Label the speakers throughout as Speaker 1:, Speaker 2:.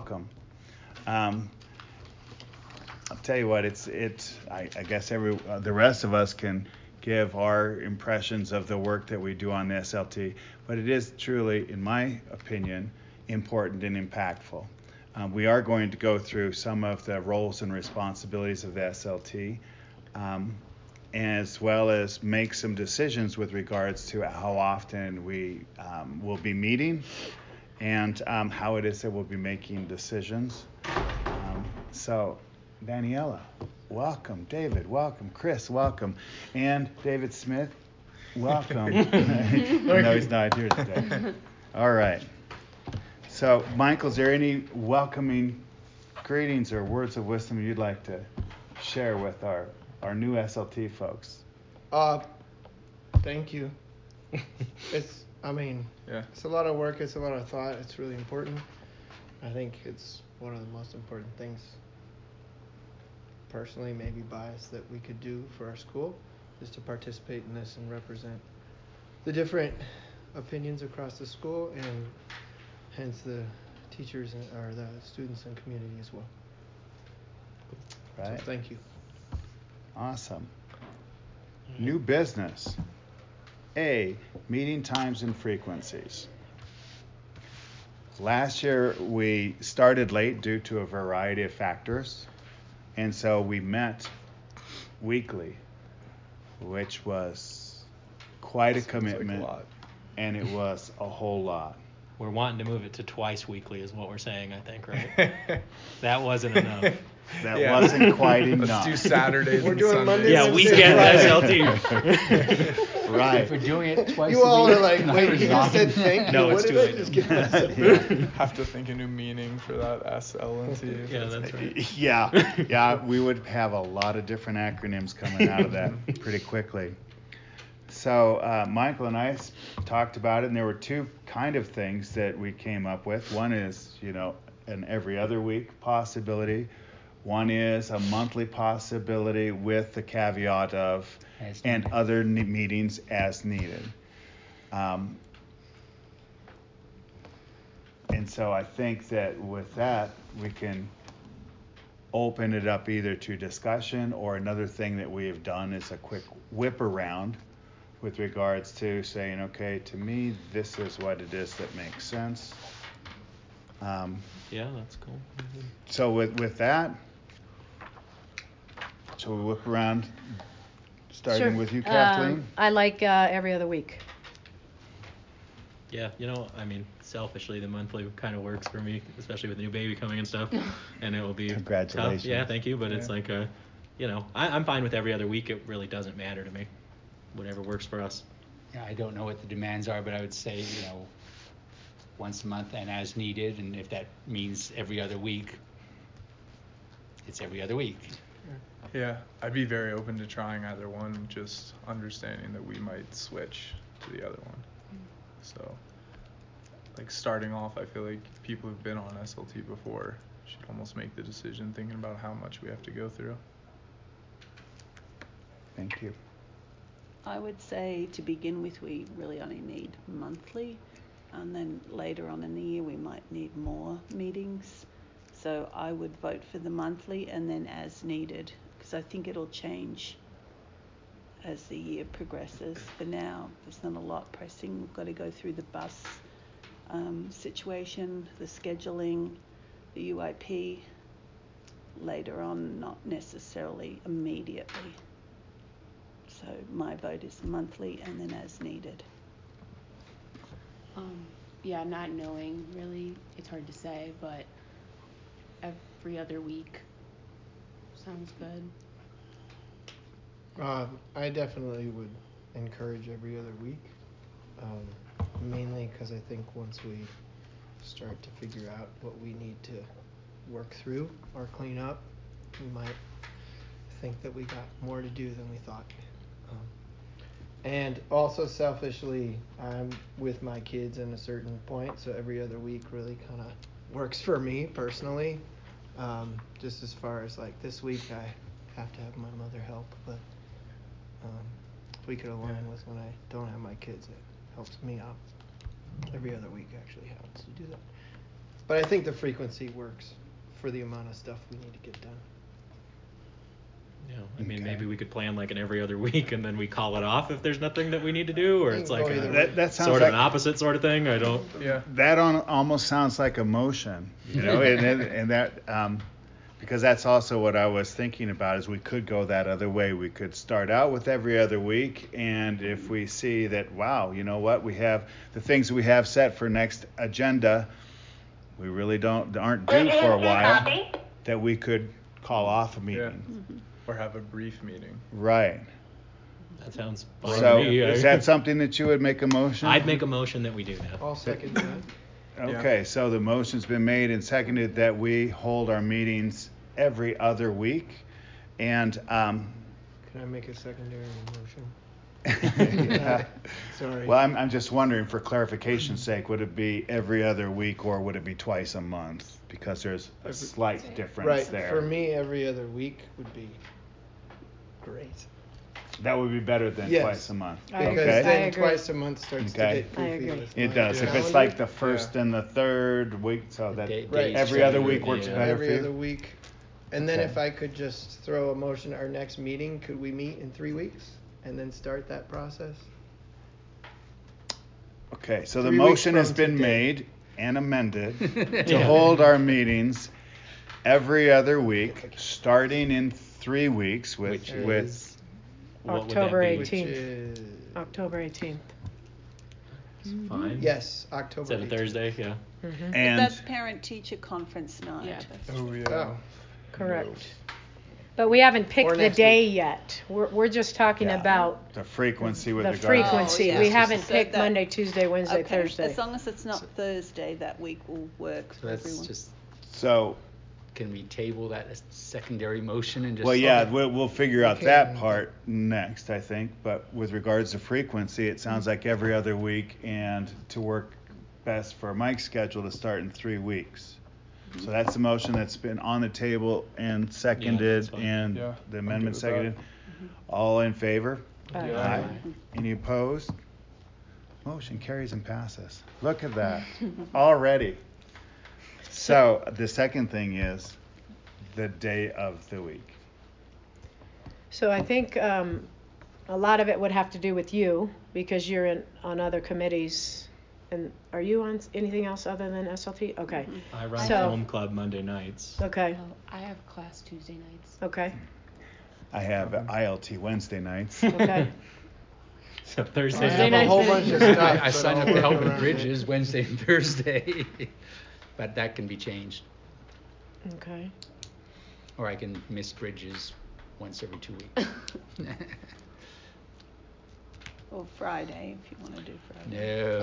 Speaker 1: welcome. I'll tell you what, I guess the rest of us can give our impressions of the work that we do on the SLT, but it is truly, in my opinion, important and impactful. We are going to go through some of the roles and responsibilities of the SLT, as well as make some decisions with regards to how often we will be meeting and how it is that we'll be making decisions. So, Daniela, welcome. David, welcome. Chris, welcome. And David Smith, welcome. No, he's not here today. All right. So, Michael, is there any welcoming greetings or words of wisdom you'd like to share with our new SLT folks?
Speaker 2: Thank you. It's a lot of work, it's a lot of thought, it's really important. I think it's one of the most important things, personally, maybe biased, that we could do for our school, is to participate in this and represent the different opinions across the school, and hence the teachers or the students and community as well.
Speaker 1: Right.
Speaker 2: So thank you.
Speaker 1: Awesome. New business. A, meeting times and frequencies. Last year we started late due to a variety of factors, and so we met weekly, which was quite a commitment,
Speaker 3: like a lot.
Speaker 1: And it was a whole lot.
Speaker 4: We're wanting to move it to twice weekly is what we're saying, I think, right? That wasn't enough.
Speaker 1: That wasn't quite enough.
Speaker 3: Let's do Saturdays
Speaker 2: We're
Speaker 3: and
Speaker 2: doing
Speaker 3: Sundays.
Speaker 2: Mondays
Speaker 4: Yeah,
Speaker 2: and
Speaker 4: weekend
Speaker 2: Fridays.
Speaker 4: SLT.
Speaker 1: Right.
Speaker 5: If we're doing it twice
Speaker 2: You
Speaker 5: a
Speaker 2: all
Speaker 5: week,
Speaker 2: are like,
Speaker 5: can I
Speaker 2: wait, you just
Speaker 5: resign?
Speaker 2: said thank you.
Speaker 4: No,
Speaker 2: What
Speaker 4: it's
Speaker 2: did
Speaker 4: too
Speaker 2: I
Speaker 4: late.
Speaker 2: just get myself?
Speaker 1: Yeah.
Speaker 3: Have to think a new meaning for that SL and T.
Speaker 4: Yeah, that's right.
Speaker 1: Yeah, we would have a lot of different acronyms coming out of that pretty quickly. So Michael and I talked about it, and there were two kind of things that we came up with. One is, an every other week possibility. One is a monthly possibility with the caveat of and other meetings as needed. And so I think that with that, we can open it up either to discussion, or another thing that we have done is a quick whip around with regards to saying, okay, to me, this is what it is that makes sense.
Speaker 4: Yeah, that's cool. Mm-hmm.
Speaker 1: So with that, shall we whip around, starting with you, Kathleen?
Speaker 6: I like every other week.
Speaker 4: Yeah, selfishly, the monthly kind of works for me, especially with the new baby coming and stuff. And it will be
Speaker 1: Congratulations.
Speaker 4: tough. Yeah, thank you. But it's like, I'm fine with every other week. It really doesn't matter to me. Whatever works for us.
Speaker 5: Yeah, I don't know what the demands are, but I would say, once a month and as needed, and if that means every other week, it's every other week.
Speaker 3: Yeah, I'd be very open to trying either one, just understanding that we might switch to the other one. So, starting off, I feel like people who've been on SLT before should almost make the decision thinking about how much we have to go through.
Speaker 1: Thank you.
Speaker 7: I would say to begin with, we really only need monthly, and then later on in the year we might need more meetings. So I would vote for the monthly and then as needed, because I think it'll change as the year progresses. For now, there's not a lot pressing. We've got to go through the bus situation, the scheduling, the UIP later on, not necessarily immediately. So my vote is monthly and then as needed.
Speaker 8: Not knowing, really, it's hard to say, but every other week sounds good.
Speaker 2: I definitely would encourage every other week, mainly because I think once we start to figure out what we need to work through or clean up, we might think that we got more to do than we thought. And also selfishly, I'm with my kids in a certain point, so every other week really kind of works for me personally. Just as far as this week, I have to have my mother help, but week alone with when I don't have my kids, it helps me out. Every other week actually happens to do that. But I think the frequency works for the amount of stuff we need to get done.
Speaker 4: Yeah, I mean,
Speaker 1: Okay.
Speaker 4: maybe we could plan like an every other week, and then we call it off if there's nothing that we need to do, or it's like
Speaker 2: Go either
Speaker 4: a,
Speaker 2: way.
Speaker 1: That sounds
Speaker 4: sort
Speaker 1: like
Speaker 4: of an opposite sort of thing. I don't.
Speaker 3: Yeah.
Speaker 1: that almost sounds like a motion, you know, and that because that's also what I was thinking about is we could go that other way. We could start out with every other week, and if we see that, wow, you know what, we have the things we have set for next agenda, we really aren't due for a while, that we could call off a meeting.
Speaker 3: Or have a brief meeting.
Speaker 1: Right.
Speaker 4: That sounds fine
Speaker 1: So
Speaker 4: to me.
Speaker 1: is that something that you would make a motion?
Speaker 4: I'd make a motion that we do that.
Speaker 2: I'll second that.
Speaker 1: Okay, so the motion's been made and seconded that we hold our meetings every other week. And
Speaker 2: Can I make a secondary motion?
Speaker 1: yeah.
Speaker 2: Sorry.
Speaker 1: Well, I'm just wondering, for clarification's sake, would it be every other week or would it be twice a month? Because there's a slight difference
Speaker 2: Right.
Speaker 1: there.
Speaker 2: For me, every other week would be great.
Speaker 1: That would be better than
Speaker 2: Yes.
Speaker 1: twice a month.
Speaker 6: I
Speaker 2: Because
Speaker 6: agree.
Speaker 1: Okay.
Speaker 2: then
Speaker 6: agree.
Speaker 2: twice a month starts
Speaker 1: Okay.
Speaker 2: to get goofy.
Speaker 6: I agree.
Speaker 2: with
Speaker 1: It
Speaker 2: my
Speaker 1: does. If it's
Speaker 2: calendar.
Speaker 1: like the first and the third week, so that
Speaker 5: Days
Speaker 1: every other
Speaker 5: change,
Speaker 1: week works
Speaker 5: yeah.
Speaker 1: better
Speaker 2: Every
Speaker 1: for
Speaker 2: other
Speaker 1: you.
Speaker 2: week. And then
Speaker 1: Okay.
Speaker 2: if I could just throw a motion, our next meeting, could we meet in 3 weeks and then start that process?
Speaker 1: Okay, so the
Speaker 2: 3 weeks
Speaker 1: motion has
Speaker 2: from
Speaker 1: been
Speaker 2: today.
Speaker 1: made and amended to
Speaker 4: Yeah.
Speaker 1: hold our meetings every other week, starting in 3 weeks
Speaker 5: Which
Speaker 1: with
Speaker 5: is
Speaker 4: What would
Speaker 6: October
Speaker 4: that be?
Speaker 2: Which
Speaker 6: 18th.
Speaker 2: is
Speaker 6: October 18th.
Speaker 4: Fine.
Speaker 2: yes, October.
Speaker 4: Is that a
Speaker 2: 18th.
Speaker 4: Thursday? Yeah.
Speaker 1: and
Speaker 7: That's parent-teacher conference night.
Speaker 8: Yeah.
Speaker 3: Oh yeah.
Speaker 2: Oh,
Speaker 6: Correct. But we haven't picked
Speaker 2: Or
Speaker 6: the
Speaker 2: next
Speaker 6: day yet. We're just talking
Speaker 1: Yeah.
Speaker 6: about
Speaker 1: the frequency with
Speaker 6: the
Speaker 1: regards
Speaker 6: frequency.
Speaker 7: Oh, yeah.
Speaker 6: We haven't
Speaker 7: So
Speaker 6: picked
Speaker 7: that-
Speaker 6: Monday, Tuesday, Wednesday,
Speaker 7: Okay,
Speaker 6: Thursday.
Speaker 7: as long as it's not Thursday, that week will work
Speaker 5: So
Speaker 7: for
Speaker 5: that's
Speaker 7: everyone.
Speaker 5: just,
Speaker 1: So,
Speaker 5: can we table that as secondary motion and just?
Speaker 1: well, yeah, we'll figure out
Speaker 2: Okay.
Speaker 1: that part next, I think. But with regards to frequency, it sounds like every other week, and to work best for Mike's schedule to start in 3 weeks. So that's the motion that's been on the table and seconded,
Speaker 4: that's fine.
Speaker 1: and
Speaker 3: Yeah,
Speaker 1: the
Speaker 3: I'm
Speaker 1: amendment
Speaker 3: good with that.
Speaker 1: seconded. All in favor?
Speaker 6: Aye.
Speaker 3: Yeah.
Speaker 1: Any opposed? Motion carries and passes. Look at that. Already. So the second thing is the day of the week.
Speaker 6: So I think a lot of it would have to do with you because you're on other committees. And are you on anything else other than SLT? Okay.
Speaker 4: I run
Speaker 6: So-
Speaker 4: home club Monday nights.
Speaker 6: Okay.
Speaker 8: Oh, I have class Tuesday nights.
Speaker 6: Okay.
Speaker 1: I have ILT Wednesday nights.
Speaker 6: Okay.
Speaker 4: So
Speaker 2: I
Speaker 4: Thursday.
Speaker 6: Thursday
Speaker 2: have a
Speaker 6: night's
Speaker 2: whole
Speaker 6: been-
Speaker 2: bunch of stuff.
Speaker 5: I
Speaker 2: but
Speaker 5: signed
Speaker 2: I'll
Speaker 5: up to
Speaker 2: work
Speaker 5: help with
Speaker 2: around it.
Speaker 5: Bridges Wednesday and Thursday, but that can be changed,
Speaker 6: Okay.
Speaker 5: or I can miss Bridges once every 2 weeks.
Speaker 7: Or Friday, if you want to do Friday.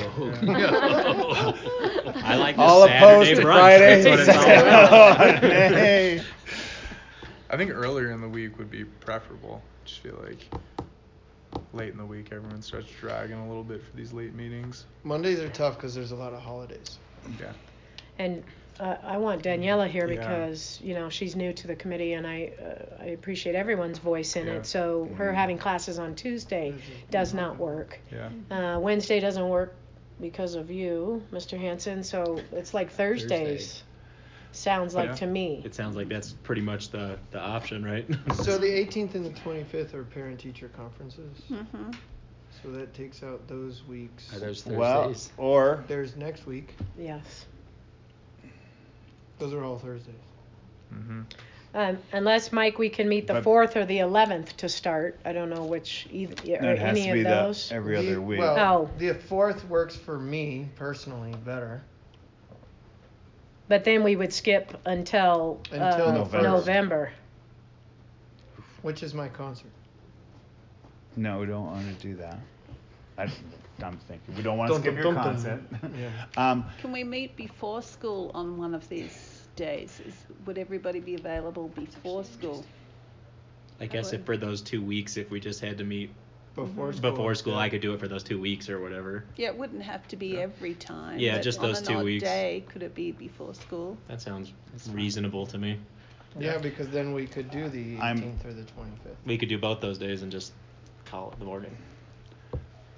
Speaker 5: No.
Speaker 4: I like the
Speaker 1: All opposed
Speaker 4: Saturday
Speaker 1: to
Speaker 4: brunch.
Speaker 1: Friday?
Speaker 4: That's what it's all about.
Speaker 1: Nay.
Speaker 3: I think earlier in the week would be preferable. Just feel like late in the week everyone starts dragging a little bit for these late meetings.
Speaker 2: Mondays are tough because there's a lot of holidays.
Speaker 3: Yeah.
Speaker 6: And I want Daniela here
Speaker 3: Yeah.
Speaker 6: because, you know, she's new to the committee and I appreciate everyone's voice in
Speaker 3: Yeah.
Speaker 6: it. So her having classes on Tuesday does not work.
Speaker 3: Yeah.
Speaker 6: Wednesday doesn't work because of you, Mr. Hanson. So it's like Thursdays.
Speaker 5: Thursday.
Speaker 6: Sounds like
Speaker 3: Yeah.
Speaker 6: to me.
Speaker 4: It sounds like that's pretty much the option, right?
Speaker 2: So the 18th and the 25th are parent-teacher conferences.
Speaker 7: Mm-hmm.
Speaker 2: So that takes out those weeks.
Speaker 5: Are those
Speaker 1: Well,
Speaker 5: Thursdays?
Speaker 1: or
Speaker 2: There's next week.
Speaker 6: Yes.
Speaker 2: Those are all Thursdays.
Speaker 3: Mm-hmm.
Speaker 6: Unless, Mike, we can meet the
Speaker 1: But-
Speaker 6: 4th or the 11th to start. I don't know which, or
Speaker 1: no, it has
Speaker 6: any
Speaker 1: to be
Speaker 6: of those.
Speaker 1: every other week.
Speaker 2: Well,
Speaker 6: Oh.
Speaker 2: the 4th works for me personally better.
Speaker 6: But then we would skip until,
Speaker 2: Until
Speaker 1: the first.
Speaker 6: November.
Speaker 2: Which is my concert.
Speaker 1: No, we don't want to do that. I'm thinking we don't want to skip your concert.
Speaker 2: Yeah.
Speaker 7: Can we meet before school on one of these days? Would everybody be available before school?
Speaker 4: I guess if for those 2 weeks, if we just had to meet
Speaker 2: Before school.
Speaker 4: before school,
Speaker 2: yeah.
Speaker 4: I could do it for those 2 weeks or whatever.
Speaker 7: Yeah, it wouldn't have to be every time.
Speaker 4: Yeah,
Speaker 7: but
Speaker 4: just
Speaker 7: on
Speaker 4: those
Speaker 7: an
Speaker 4: 2
Speaker 7: odd
Speaker 4: weeks.
Speaker 7: day, could it be before school?
Speaker 4: That sounds reasonable to me.
Speaker 2: Yeah, because then we could do the 18th
Speaker 1: I'm-
Speaker 2: or the 25th.
Speaker 4: We could do both those days and just call it the morning.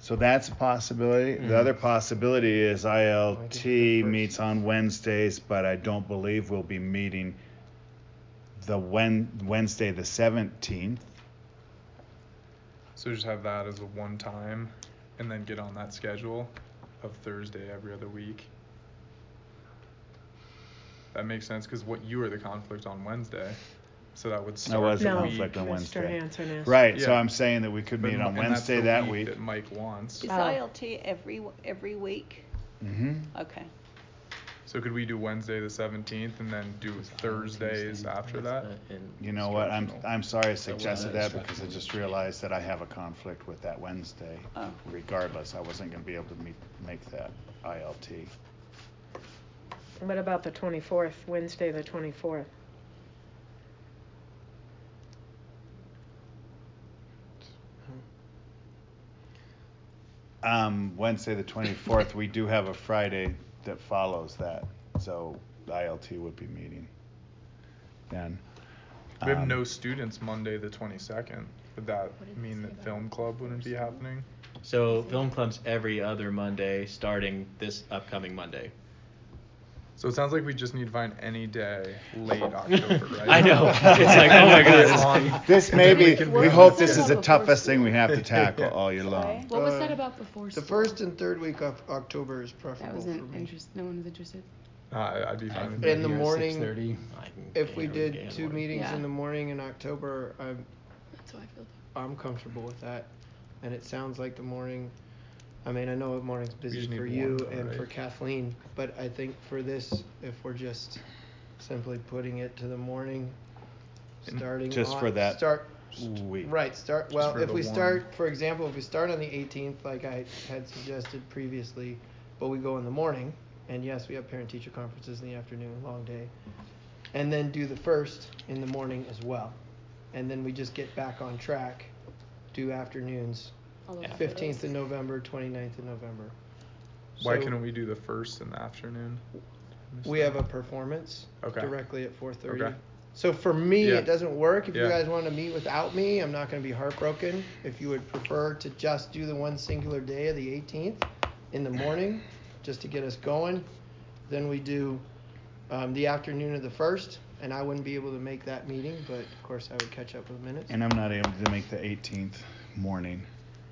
Speaker 1: So that's a possibility. The other possibility is ILT meets on Wednesdays, but I don't believe we'll be meeting the Wednesday the 17th.
Speaker 3: So just have that as a one time, and then get on that schedule of Thursday every other week. That makes sense, because you were the conflict on Wednesday, so that would
Speaker 1: I
Speaker 3: start
Speaker 1: was
Speaker 3: the
Speaker 1: a
Speaker 6: No.
Speaker 3: week.
Speaker 1: conflict on
Speaker 6: Mr.
Speaker 1: Wednesday.
Speaker 6: Hanson is.
Speaker 1: Right. So
Speaker 3: Yeah.
Speaker 1: I'm saying that we could meet on
Speaker 3: And that's
Speaker 1: Wednesday
Speaker 3: the
Speaker 1: that
Speaker 3: week
Speaker 1: week.
Speaker 3: that Mike wants.
Speaker 7: Is
Speaker 6: Oh.
Speaker 7: ILT every week?
Speaker 1: Mm-hmm.
Speaker 7: Okay.
Speaker 3: So could we do Wednesday the 17th and then do Thursdays after that?
Speaker 1: You know what? I'm sorry I
Speaker 5: So
Speaker 1: suggested
Speaker 5: what
Speaker 1: that
Speaker 5: about
Speaker 1: because I just
Speaker 5: instructional?
Speaker 1: realized that I have a conflict with that Wednesday.
Speaker 7: Oh.
Speaker 1: Regardless, I wasn't going to be able to make that ILT.
Speaker 6: What about the 24th, Wednesday the 24th?
Speaker 1: Wednesday the 24th, we do have a Friday that follows that, so the ILT would be meeting then.
Speaker 3: We have no students Monday the 22nd. Would that
Speaker 8: What did they
Speaker 3: mean
Speaker 8: say
Speaker 3: that
Speaker 8: about
Speaker 3: film club wouldn't be
Speaker 8: school?
Speaker 3: happening?
Speaker 4: So film club's every other Monday, starting this upcoming Monday.
Speaker 3: So it sounds like we just need to find any day late October, right?
Speaker 4: I know. It's like, oh my God.
Speaker 1: This
Speaker 3: And
Speaker 1: may
Speaker 3: then we
Speaker 1: be,
Speaker 3: can
Speaker 1: we
Speaker 3: work
Speaker 1: hope
Speaker 3: on
Speaker 1: this
Speaker 3: it.
Speaker 1: is the
Speaker 8: Before
Speaker 1: toughest thing
Speaker 8: school.
Speaker 1: we have to tackle
Speaker 3: Yeah.
Speaker 1: all year long.
Speaker 7: Sorry?
Speaker 8: What was said
Speaker 2: Uh,
Speaker 8: about before
Speaker 2: The
Speaker 8: school?
Speaker 2: first and third week of October is
Speaker 8: That
Speaker 2: preferable for
Speaker 8: wasn't
Speaker 2: me.
Speaker 8: interested. No one was interested.
Speaker 3: I'd be
Speaker 5: I
Speaker 3: fine
Speaker 5: can
Speaker 3: with
Speaker 5: be
Speaker 2: In the
Speaker 5: here at
Speaker 2: morning,
Speaker 5: 6:30.
Speaker 2: If we did 2 meetings
Speaker 8: Yeah.
Speaker 2: in the morning in October,
Speaker 8: That's how I feel.
Speaker 2: I'm comfortable with that. And it sounds like the morning, I mean, I know the morning's busy
Speaker 3: just
Speaker 2: for
Speaker 3: need
Speaker 2: you
Speaker 3: one though,
Speaker 2: and for
Speaker 3: right?
Speaker 2: Kathleen, but I think for this, if we're just simply putting it to the morning,
Speaker 3: And
Speaker 2: starting
Speaker 1: Just
Speaker 2: on-
Speaker 1: for that
Speaker 2: start
Speaker 1: week.
Speaker 2: Right, well,
Speaker 3: for
Speaker 2: if
Speaker 3: the
Speaker 2: we
Speaker 3: one.
Speaker 2: start, for example, if we start on the 18th, like I had suggested previously, but we go in the morning, and yes, we have parent-teacher conferences in the afternoon, long day, and then do the first in the morning as well. And then we just get back on track, do afternoons,
Speaker 8: All those
Speaker 2: 15th in
Speaker 8: photos.
Speaker 2: November, 29th in November.
Speaker 3: Why
Speaker 2: So
Speaker 3: couldn't we do the first in the afternoon?
Speaker 2: we have a performance
Speaker 3: Okay.
Speaker 2: directly at 4:30.
Speaker 3: Okay.
Speaker 2: So for me,
Speaker 3: Yeah.
Speaker 2: it doesn't work. If you
Speaker 3: Yeah.
Speaker 2: guys want to meet without me, I'm not going to be heartbroken. If you would prefer to just do the one singular day of the 18th in the morning, just to get us going, then we do the afternoon of the 1st, and I wouldn't be able to make that meeting, but of course I would catch up with minutes.
Speaker 1: And I'm not able to make the 18th morning.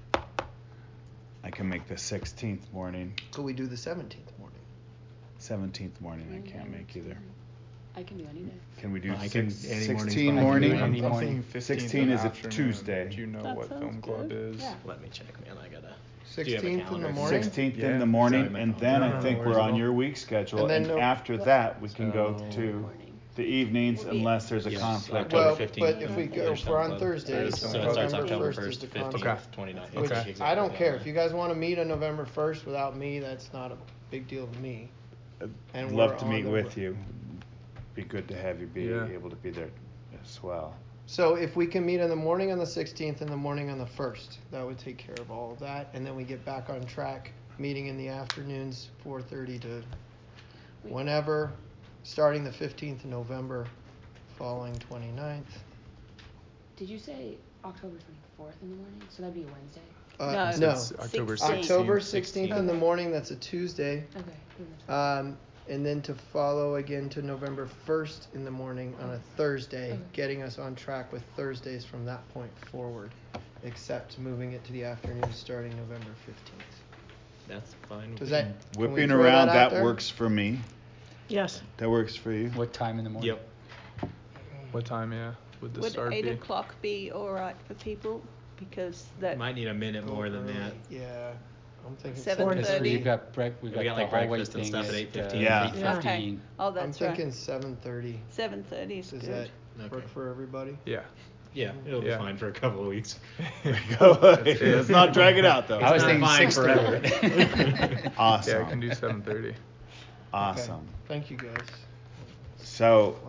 Speaker 1: I can make the 16th morning.
Speaker 2: Could we do the 17th morning?
Speaker 1: 17th morning I can't make either.
Speaker 8: I can do any day.
Speaker 1: Can we do
Speaker 4: I can- any morning's
Speaker 1: 16
Speaker 4: fine.
Speaker 1: morning?
Speaker 5: Any
Speaker 3: I'm
Speaker 5: morning.
Speaker 3: thinking 15th
Speaker 1: 16
Speaker 3: in
Speaker 1: is
Speaker 3: the
Speaker 1: a
Speaker 3: afternoon.
Speaker 1: Tuesday.
Speaker 3: Do you know
Speaker 7: That
Speaker 3: what
Speaker 7: sounds
Speaker 3: film club
Speaker 7: good.
Speaker 3: is?
Speaker 8: Yeah.
Speaker 4: Let me check, man. I gotta. Do you have a
Speaker 2: 16th in the
Speaker 4: calendar?
Speaker 2: morning?
Speaker 1: 16th
Speaker 3: Yeah.
Speaker 1: in the morning,
Speaker 4: Sorry, my
Speaker 1: and
Speaker 4: phone.
Speaker 1: then
Speaker 3: No,
Speaker 1: I
Speaker 3: no,
Speaker 1: think
Speaker 3: no
Speaker 1: we're
Speaker 3: worries
Speaker 1: on
Speaker 3: at
Speaker 1: your
Speaker 3: all.
Speaker 1: week schedule,
Speaker 2: And then
Speaker 1: and
Speaker 2: no-
Speaker 1: after that we can go
Speaker 4: So-
Speaker 1: to
Speaker 8: Morning.
Speaker 1: the evenings
Speaker 8: Will be-
Speaker 1: unless there's a
Speaker 4: Yes,
Speaker 1: conflict.
Speaker 4: October
Speaker 2: Well,
Speaker 4: 15th.
Speaker 2: but if we go,
Speaker 4: There's
Speaker 2: if we're on
Speaker 4: Club.
Speaker 2: Thursdays,
Speaker 3: So
Speaker 4: So it starts
Speaker 2: November
Speaker 4: October
Speaker 2: 1st is
Speaker 4: 1st,
Speaker 2: the
Speaker 4: 15th,
Speaker 2: conflict.
Speaker 4: 29th.
Speaker 2: Which
Speaker 3: Okay.
Speaker 2: I don't care. If you guys want to meet on November 1st without me, that's not a big deal to me.
Speaker 1: I'd
Speaker 2: And
Speaker 1: love
Speaker 2: we're
Speaker 1: to
Speaker 2: on
Speaker 1: meet
Speaker 2: the-
Speaker 1: with you. Be good to have you be
Speaker 3: Yeah.
Speaker 1: able to be there as well.
Speaker 2: So if we can meet in the morning on the 16th and the morning on the 1st, that would take care of all of that. And then we get back on track, meeting in the afternoons, 4:30 to whenever, starting the 15th of November, following 29th.
Speaker 8: Did you say October 24th in the morning? So that'd be a Wednesday.
Speaker 2: No,
Speaker 3: It's October
Speaker 7: 16th.
Speaker 2: October
Speaker 3: 16th.
Speaker 2: 16th in the morning, that's a Tuesday.
Speaker 8: Okay. then that's fine.
Speaker 2: And then to follow again to November 1st in the morning on a Thursday,
Speaker 8: Okay.
Speaker 2: getting us on track with Thursdays from that point forward, except moving it to the afternoon starting November 15th.
Speaker 4: That's fine. with
Speaker 2: Does
Speaker 4: me.
Speaker 2: that, can we
Speaker 1: Whipping
Speaker 2: throw
Speaker 1: around,
Speaker 2: out
Speaker 1: that
Speaker 2: there?
Speaker 1: works for me.
Speaker 6: Yes.
Speaker 1: That works for you.
Speaker 5: What time in the morning?
Speaker 4: Yep.
Speaker 3: What time, yeah, would the
Speaker 7: Would
Speaker 3: start
Speaker 7: 8
Speaker 3: be?
Speaker 7: o'clock be all right for people? Because that
Speaker 4: Might need a minute
Speaker 2: Go
Speaker 4: more than
Speaker 2: early.
Speaker 4: that.
Speaker 2: Yeah, I'm thinking
Speaker 7: 7:30.
Speaker 5: Because we've got
Speaker 4: We
Speaker 5: got
Speaker 4: got,
Speaker 5: the
Speaker 4: like,
Speaker 5: hallway
Speaker 4: breakfast and
Speaker 5: thing
Speaker 4: stuff at
Speaker 5: at
Speaker 4: 8:15.
Speaker 1: Yeah.
Speaker 5: 8:15.
Speaker 7: Oh,
Speaker 2: I'm
Speaker 7: that's
Speaker 2: thinking
Speaker 7: right.
Speaker 2: 7:30.
Speaker 7: 7:30 is
Speaker 2: Does
Speaker 7: good.
Speaker 2: that
Speaker 4: Okay.
Speaker 2: work for everybody?
Speaker 3: Yeah.
Speaker 4: Yeah, it'll be
Speaker 3: Yeah.
Speaker 4: fine for a couple of weeks.
Speaker 1: Let's not drag it out though.
Speaker 5: I was
Speaker 4: not
Speaker 5: thinking
Speaker 4: fine
Speaker 5: 6:30.
Speaker 1: Awesome.
Speaker 3: Yeah, I can do 7:30.
Speaker 1: Awesome.
Speaker 2: Okay. Thank you guys.
Speaker 1: So,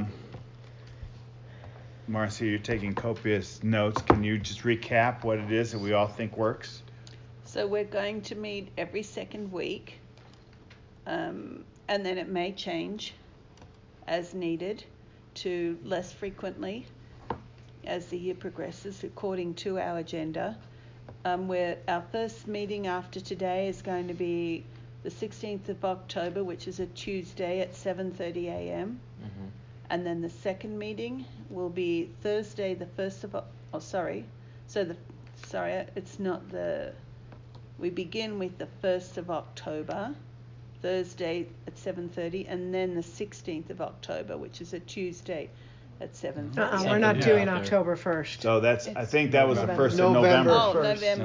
Speaker 1: Marcia, you're taking copious notes. Can you just recap what it is that we all think works?
Speaker 7: So we're going to meet every second week, and then it may change as needed to less frequently as the year progresses according to our agenda. Our first meeting after today is going to be the 16th of October, which is a Tuesday at 7:30 a.m.
Speaker 4: Mm-hmm.
Speaker 7: And then the second meeting will be Thursday, the 1st of we begin with the 1st of October, Thursday at 7:30, and then the 16th of October, which is a Tuesday at 7:30.
Speaker 6: We're not
Speaker 4: Yeah.
Speaker 6: doing
Speaker 4: Yeah.
Speaker 6: October 1st.
Speaker 1: So I think that was the
Speaker 6: November.
Speaker 1: 1st of November.
Speaker 7: Oh,
Speaker 2: 1st.
Speaker 7: November.